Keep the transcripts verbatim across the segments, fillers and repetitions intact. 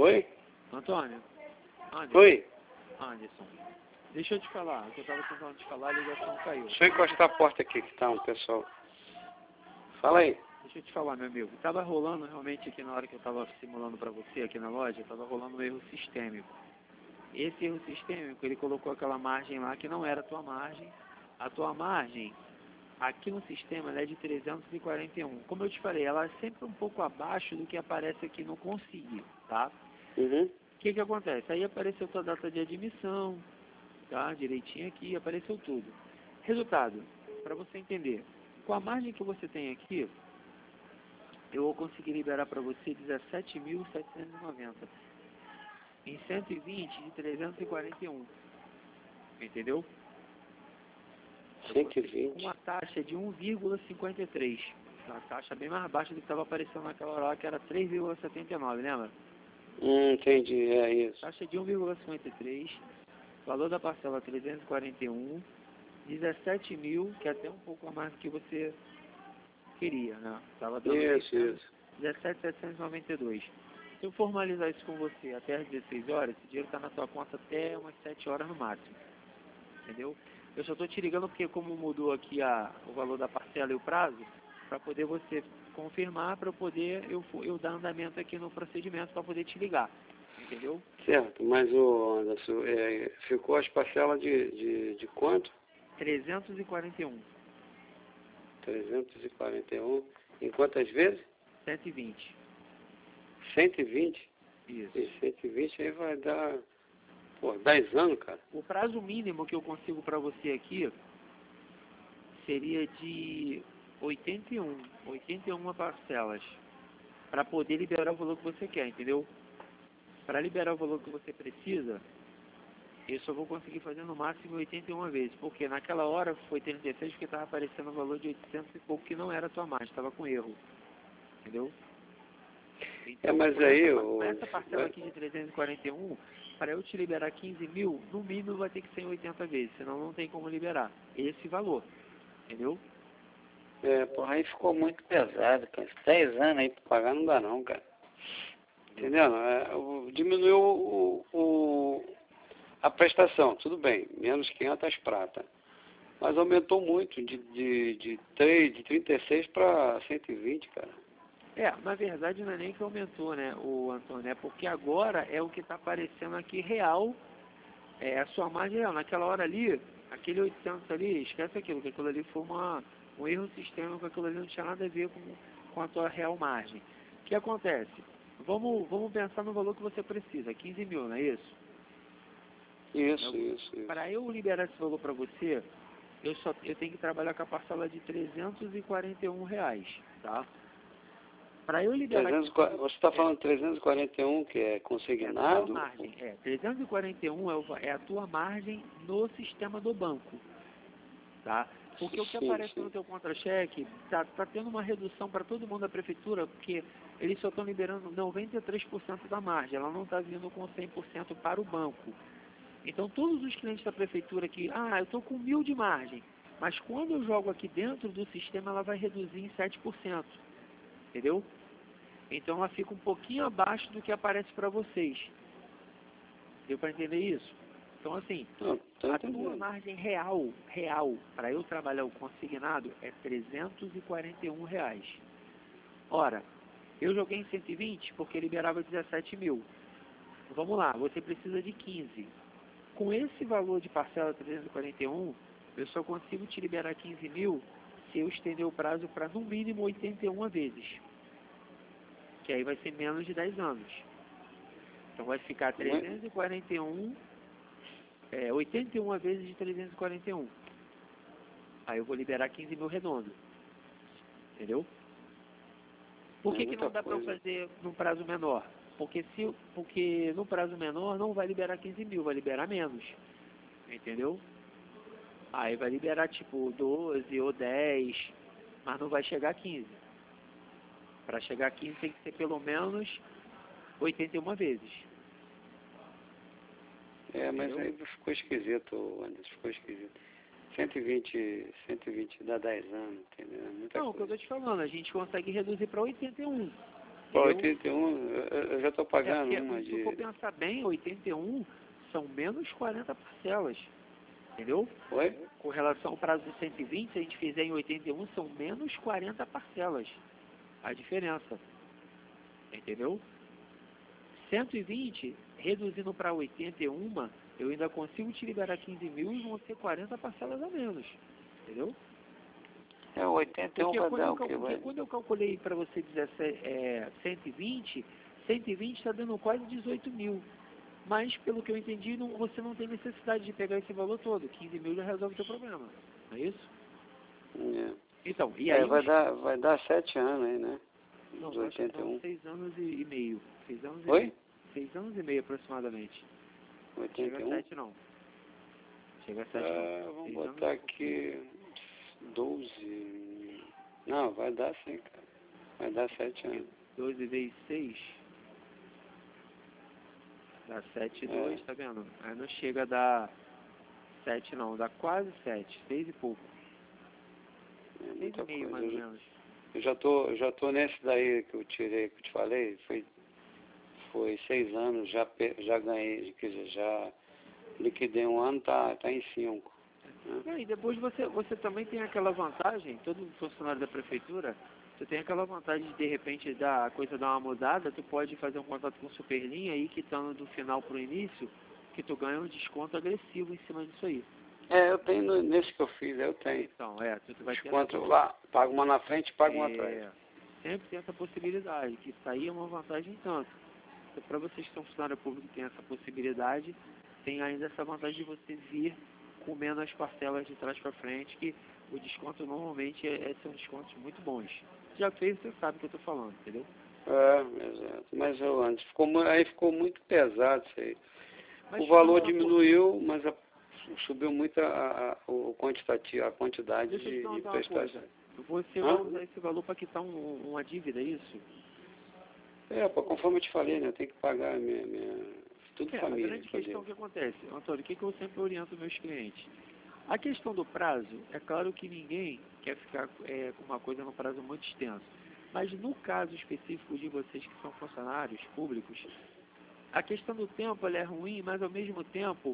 Oi? Antônio? Anderson? Oi? Anderson, deixa eu te falar. O que eu estava tentando te falar, a ligação caiu. Deixa eu encostar a porta aqui que tá um pessoal. Fala aí. Deixa eu te falar, meu amigo. Estava rolando realmente aqui na hora que eu estava simulando para você aqui na loja, estava rolando um erro sistêmico. Esse erro sistêmico, ele colocou aquela margem lá que não era a tua margem. A tua margem, aqui no sistema, ela é de trezentos e quarenta e um. Como eu te falei, ela é sempre um pouco abaixo do que aparece aqui no consigo, tá? Uhum. O que que acontece? Aí apareceu tua data de admissão, tá? Direitinho aqui, apareceu tudo. Resultado, para você entender, com a margem que você tem aqui, eu vou conseguir liberar para você dezessete mil setecentos e noventa em cento e vinte de trezentos e quarenta e um. Entendeu? cento e vinte. Com uma taxa de um vírgula cinquenta e três. Uma taxa bem mais baixa do que estava aparecendo naquela hora, que era três vírgula setenta e nove, lembra? Hum, entendi, é isso. Taxa de um vírgula cinquenta e três, valor da parcela trezentos e quarenta e um, dezessete mil, que é até um pouco a mais do que você queria, né? Estava dando Isso, isso. dezessete mil setecentos e noventa e dois. Se eu formalizar isso com você até as dezesseis horas, esse dinheiro está na tua conta até umas sete horas no máximo. Entendeu? Eu só estou te ligando porque como mudou aqui a, o valor da parcela e o prazo, para poder você confirmar, para poder eu, eu dar andamento aqui no procedimento para poder te ligar. Entendeu? Certo, mas o Anderson, é, ficou as parcelas de, de, de quanto? trezentos e quarenta e um. trezentos e quarenta e um. Em quantas vezes? cento e vinte. cento e vinte? Isso. E cento e vinte aí vai dar, pô, dez anos, cara. O prazo mínimo que eu consigo para você aqui seria de oitenta e um. oitenta e uma parcelas. Para poder liberar o valor que você quer, entendeu? Para liberar o valor que você precisa, eu só vou conseguir fazer no máximo oitenta e uma vezes. Porque naquela hora foi trinta e seis porque estava aparecendo o valor de oitocentos e pouco, que não era a tua margem, estava com erro. Entendeu? Então, É, mas com aí, essa, o... com essa parcela aqui de trezentos e quarenta e um, para eu te liberar quinze mil, no mínimo vai ter que ser em oitenta vezes, senão não tem como liberar esse valor. Entendeu? É, porra, aí ficou muito pesado, cara. dez anos aí pra pagar não dá não, cara. Entendeu? É, o- diminuiu o, o, a prestação, tudo bem, menos quinhentas prata. Mas aumentou muito, de, de, de, três, de trinta e seis para cento e vinte, cara. É, na verdade não é nem que aumentou, né, o Antônio, é porque agora é o que está aparecendo aqui real, é a sua margem real. Naquela hora ali, aquele oitocentos ali, esquece aquilo, que aquilo ali foi uma, um erro sistêmico, aquilo ali não tinha nada a ver com, com a tua real margem. O que acontece? Vamos, vamos pensar no valor que você precisa, quinze mil, não é isso? Isso, isso, isso. Para eu liberar esse valor para você, eu, só, eu tenho que trabalhar com a parcela de trezentos e quarenta e um reais, tá? Para eu liberar... trezentos, você está falando trezentos e quarenta e um, que é É a consignado? tua margem, é. trezentos e quarenta e um é, o, é a tua margem no sistema do banco, tá? Porque o que Sim, aparece sim. no teu contra-cheque, tá, tá tendo uma redução para todo mundo da prefeitura, porque eles só estão liberando noventa e três por cento da margem, ela não está vindo com cem por cento para o banco. Então todos os clientes da prefeitura que, ah, eu estou com mil de margem, mas quando eu jogo aqui dentro do sistema, ela vai reduzir em sete por cento, entendeu? Então ela fica um pouquinho abaixo do que aparece para vocês. Deu para entender isso? Então assim, Não, tô a tua entendendo. margem real, real, para eu trabalhar o consignado é trezentos e quarenta e um reais. Ora, eu joguei em cento e vinte porque liberava dezessete mil. Vamos lá, você precisa de quinze. Com esse valor de parcela trezentos e quarenta e um, eu só consigo te liberar quinze mil se eu estender o prazo para no mínimo oitenta e uma vezes. Que aí vai ser menos de dez anos. Então vai ficar trezentos e quarenta e um, é, oitenta e uma vezes de trezentos e quarenta e um. Aí eu vou liberar quinze mil redondo. Entendeu? Por que, É que muita não dá para eu coisa. fazer num prazo menor? Porque, se, porque no prazo menor não vai liberar quinze mil, vai liberar menos. Entendeu? Aí vai liberar tipo doze ou dez, mas não vai chegar a quinze. Para chegar a quinze tem que ser pelo menos oitenta e uma vezes. É, mas Entendeu? aí ficou esquisito, Anderson, ficou esquisito. cento e vinte, cento e vinte dá dez anos, entendeu? É muita Não, o que eu coisa. tô te falando, a gente consegue reduzir para oitenta e um. Pô, oitenta e um, eu, eu já estou pagando é, uma se de... Se for pensar bem, oitenta e um são menos quarenta parcelas, entendeu? Oi? Com relação ao prazo de cento e vinte, se a gente fizer em oitenta e um, são menos quarenta parcelas. A diferença, entendeu? cento e vinte, reduzindo para oitenta e um, eu ainda consigo te liberar quinze mil e vão ser quarenta parcelas a menos, entendeu? É, oitenta e um Porque vai quando dar eu, o cal- quê? porque Vai... quando eu calculei para você dezessete, é, cento e vinte, cento e vinte está dando quase dezoito mil. Mas, pelo que eu entendi, não, você não tem necessidade de pegar esse valor todo. quinze mil já resolve o seu problema. Não é isso? É, Então, e é aí... vai, os- dar, vai dar sete anos aí, né? Não, Dos eu acho que oitenta e são um. seis anos e, e meio. Seis anos e Oi? meio. Seis anos e meio, aproximadamente. Chega oitenta a e um? sete, não. Chega a sete, Ah, não. vamos Seis botar anos, aqui doze. Não, vai dar sim, cara. Vai dar sete anos. doze vezes seis... Dá sete e dois, É, tá vendo? Aí não chega a dar sete não, dá quase sete, seis e pouco. é Seis e muita meio, coisa. mais ou Eu, já- menos. eu já tô, eu já tô nesse daí que eu tirei, que eu te falei. Foi, foi seis anos, já, pe- já ganhei, quer dizer, já liquidei um ano, tá, tá em cinco. Né? E aí, depois você, você também tem aquela vantagem, todo funcionário da prefeitura, tu tem aquela vantagem de, de repente, dar, a coisa dar uma mudada, tu pode fazer um contato com o Superlinha aí, quitando do final pro início, que tu ganha um desconto agressivo em cima disso aí. É, eu tenho, no- nesse que eu fiz, eu tenho. Então, é, tu, tu vai ter Desconto essa, lá, pago uma na frente e pago uma atrás. é, sempre tem essa possibilidade, que isso aí é uma vantagem tanto. Então, para vocês que são funcionário público e tem essa possibilidade, tem ainda essa vantagem de você vir comendo as parcelas de trás para frente, que o desconto normalmente é, é- são descontos muito bons. Já fez, você sabe o que eu estou falando, entendeu? É, exato. Mas eu antes, ficou, mu- aí ficou muito pesado isso aí. Mas O valor fala uma coisa, diminuiu, mas a- subiu muito a, a, o quantitativo, a quantidade deixa eu te de, de perguntar uma prestação. coisa. Você Hã? vai usar esse valor para quitar um- uma dívida, é isso? É, pô, conforme eu te falei, né? Eu tenho que pagar minha, minha tudo É, a família. grande que eu questão devo. que acontece, Antônio, o que, que eu sempre oriento meus clientes? A questão do prazo, é claro que ninguém quer ficar é, com uma coisa no prazo muito extenso, mas no caso específico de vocês que são funcionários públicos, a questão do tempo ela é ruim, mas ao mesmo tempo,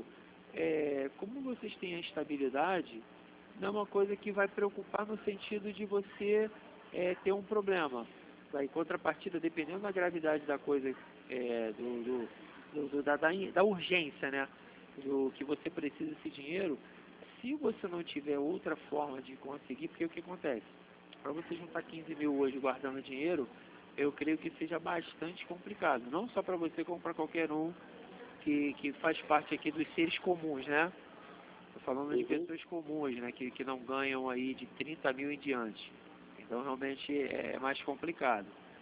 é, como vocês têm a estabilidade, não é uma coisa que vai preocupar no sentido de você é, ter um problema. Em contrapartida, dependendo da gravidade da coisa, é, do, do- do- do- da, da, da urgência, né? Do que você precisa desse dinheiro, se você não tiver outra forma de conseguir, porque o que acontece? Para você juntar quinze mil hoje guardando dinheiro, eu creio que seja bastante complicado. Não só para você, como para qualquer um que, que faz parte aqui dos seres comuns, né? Estou falando de Uhum. pessoas comuns, né? Que, que não ganham aí de trinta mil em diante. Então, realmente, é mais complicado.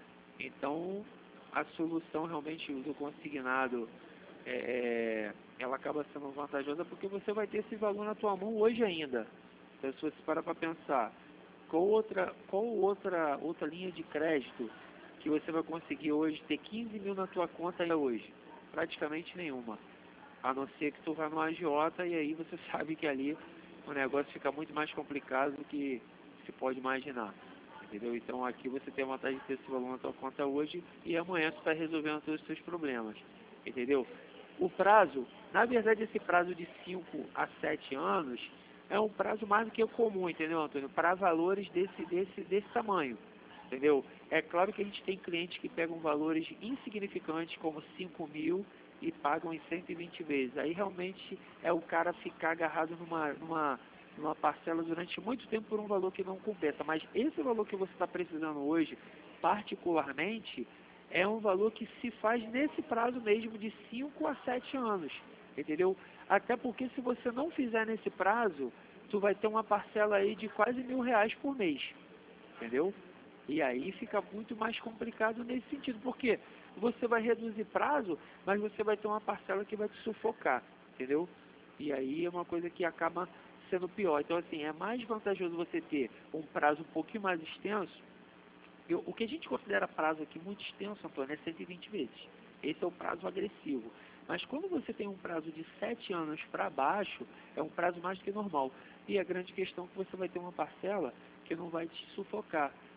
Então, a solução realmente do consignado, é, é, ela acaba sendo vantajosa porque você vai ter esse valor na tua mão hoje ainda. Então, se você parar para pensar, qual outra, qual outra, outra linha de crédito que você vai conseguir hoje ter quinze mil na tua conta ainda hoje? Praticamente nenhuma. A não ser que tu vá no agiota e aí você sabe que ali o negócio fica muito mais complicado do que se pode imaginar. Entendeu? Então aqui você tem a vantagem de ter esse valor na tua conta hoje e amanhã você está resolvendo todos os seus problemas. Entendeu? O prazo, na verdade esse prazo de cinco a sete anos é um prazo mais do que comum, entendeu, Antônio? Para valores desse, desse, desse tamanho. Entendeu? É claro que a gente tem clientes que pegam valores insignificantes como cinco mil e pagam em cento e vinte vezes. Aí realmente é o cara ficar agarrado numa, numa, numa parcela durante muito tempo por um valor que não compensa. Mas esse valor que você está precisando hoje, particularmente, é um valor que se faz nesse prazo mesmo de cinco a sete anos. Entendeu? Até porque se você não fizer nesse prazo, tu vai ter uma parcela aí de quase mil reais por mês. Entendeu? E aí fica muito mais complicado nesse sentido, porque você vai reduzir prazo, mas você vai ter uma parcela que vai te sufocar, entendeu? E aí é uma coisa que acaba sendo pior. Então, assim, é mais vantajoso você ter um prazo um pouquinho mais extenso. Eu, o que a gente considera prazo aqui muito extenso, Antônio, é cento e vinte vezes. Esse é o prazo agressivo. Mas quando você tem um prazo de sete anos para baixo, é um prazo mais do que normal. E a grande questão é que você vai ter uma parcela que não vai te sufocar.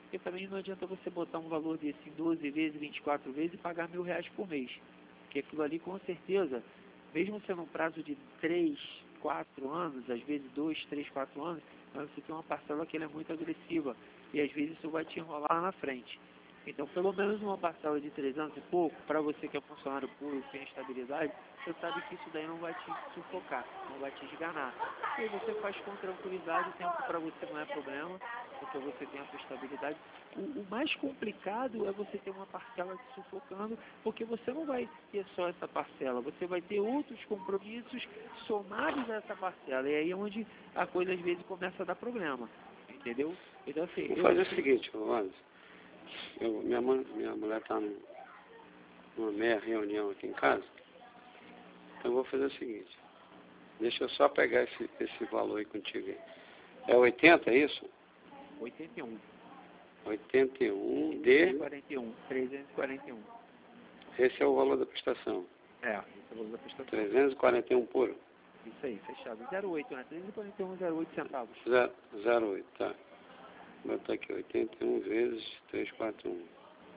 Porque também não adianta você botar um valor desse em doze vezes, vinte e quatro vezes e pagar mil reais por mês. Porque aquilo ali, com certeza, mesmo sendo um prazo de três, quatro anos, às vezes dois, três, quatro anos, mas você tem uma parcela que ela é muito agressiva. E às vezes isso vai te enrolar lá na frente. Então, pelo menos uma parcela de três anos e pouco, para você que é funcionário público, tem estabilidade, você sabe que isso daí não vai te sufocar, não vai te esganar. E aí você faz com tranquilidade, o tempo para você não é problema, porque você tem a sua estabilidade. O, o mais complicado é você ter uma parcela te sufocando, porque você não vai ter só essa parcela, você vai ter outros compromissos somados a essa parcela. E aí é onde a coisa às vezes começa a dar problema, entendeu? Então, assim, Vou eu, fazer o seguinte, Wallace. Eu, minha, mãe, minha mulher está numa meia reunião aqui em casa. Então eu vou fazer o seguinte. Deixa eu só pegar esse, esse valor aí contigo aí. É oitenta, é isso? oitenta e um. oitenta e um de... trezentos e quarenta e um. trezentos e quarenta e um. Esse é o valor da prestação. É, esse é o valor da prestação. trezentos e quarenta e um puro? Isso aí, fechado. zero oito, né? trezentos e quarenta e um, zero oito centavos. zero oito, tá. Vou botar aqui oitenta e um vezes trezentos e quarenta e um.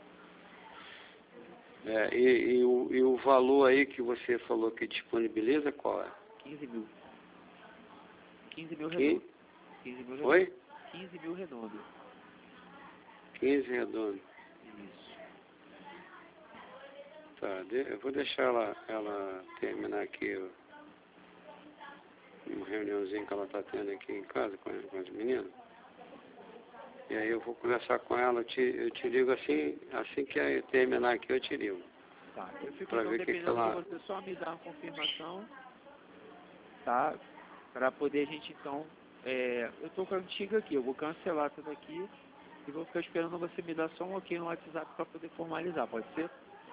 É, e, e, o, e o valor aí que você falou que disponibiliza, qual é? quinze mil. quinze mil Que? redondo. quinze mil redondo. Foi? quinze mil redondo. quinze redondo. Isso. Tá, de, eu vou deixar ela, ela terminar aqui ó, uma reuniãozinha que ela está tendo aqui em casa com, com as meninas. E aí eu vou conversar com ela, eu te, eu te ligo assim, assim que eu terminar aqui eu te ligo. Tá, eu fico Pra então ver que que dependendo ela... de você só me dar uma confirmação, tá? Pra poder a gente então, é, eu tô com a antiga aqui, eu vou cancelar tudo aqui e vou ficar esperando você me dar só um ok no WhatsApp para poder formalizar, pode ser?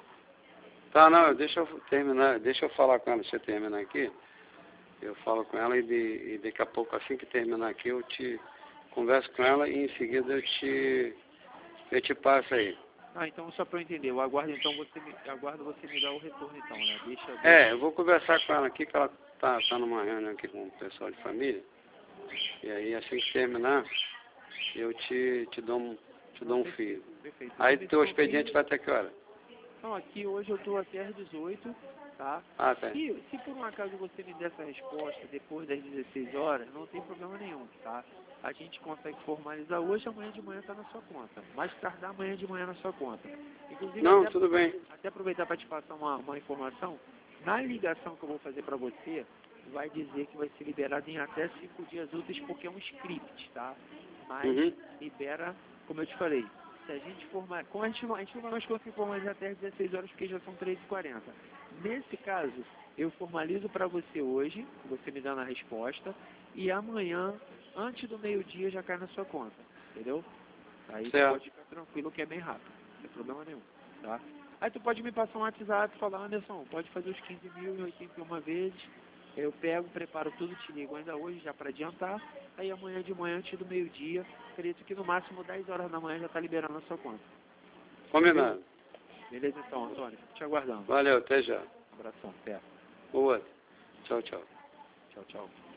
Tá, não, deixa eu terminar, deixa eu falar com ela, deixa eu terminar aqui. Eu falo com ela e, de, e daqui a pouco, assim que terminar aqui, eu te converso com ela e em seguida eu te, eu te passo aí. Ah, então só para eu entender, eu aguardo então você me, eu aguardo você me dar o retorno então, né? Deixa, deixa. É, eu vou conversar com ela aqui, que ela tá, tá numa reunião aqui com o pessoal de família. E aí, assim que terminar, eu te, te dou um, te dou um fio. Perfeito. Aí Você me teu confirma. expediente vai até que hora? Então aqui hoje eu estou até às dezoito, tá? Ah, tá. Se, se por um acaso você me der essa resposta depois das dezesseis horas, não tem problema nenhum, tá? A gente consegue formalizar hoje, amanhã de manhã está na sua conta. Mais tardar amanhã de manhã na sua conta. Inclusive, Não, até, tudo bem. até aproveitar para te passar uma, uma informação, na ligação que eu vou fazer para você, vai dizer que vai ser liberado em até cinco dias úteis, porque é um script, tá? Mas Uhum. libera, como eu te falei, se a gente formar, como a gente não, a gente não vai mais conseguir formalizar até às dezesseis horas, porque já são treze e quarenta. Nesse caso, eu formalizo para você hoje, você me dando a resposta, e amanhã, antes do meio-dia, já cai na sua conta, entendeu? Aí você Certo. pode ficar tranquilo que é bem rápido, não tem problema nenhum, tá? Aí tu pode me passar um WhatsApp e falar, Anderson, pode fazer os quinze mil e oitenta e uma vezes, eu pego, preparo tudo, te ligo ainda hoje já para adiantar, aí amanhã de manhã, antes do meio-dia, acredito que no máximo dez horas da manhã já está liberando a sua conta. Combinado. Beleza então, Antônio? Fico te aguardando. Valeu, até já. Um abração, até. Boa. Tchau, tchau. Tchau, tchau.